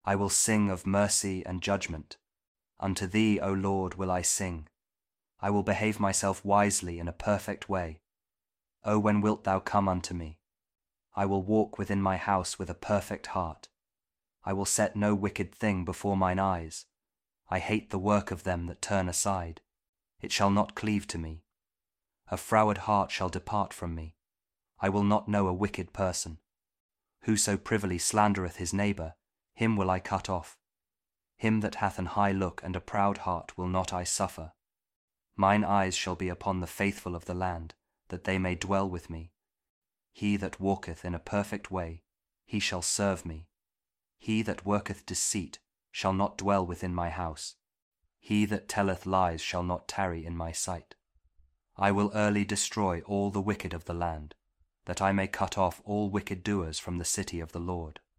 I will sing of mercy and judgment. Unto thee, O Lord, will I sing. I will behave myself wisely in a perfect way. O when wilt thou come unto me? I will walk within my house with a perfect heart. I will set no wicked thing before mine eyes. I hate the work of them that turn aside. It shall not cleave to me. A froward heart shall depart from me. I will not know a wicked person. Whoso privily slandereth his neighbour, him will I cut off. Him that hath an high look and a proud heart will not I suffer. Mine eyes shall be upon the faithful of the land, that they may dwell with me. He that walketh in a perfect way, he shall serve me. He that worketh deceit shall not dwell within my house. He that telleth lies shall not tarry in my sight. I will early destroy all the wicked of the land, that I may cut off all wicked doers from the city of the Lord.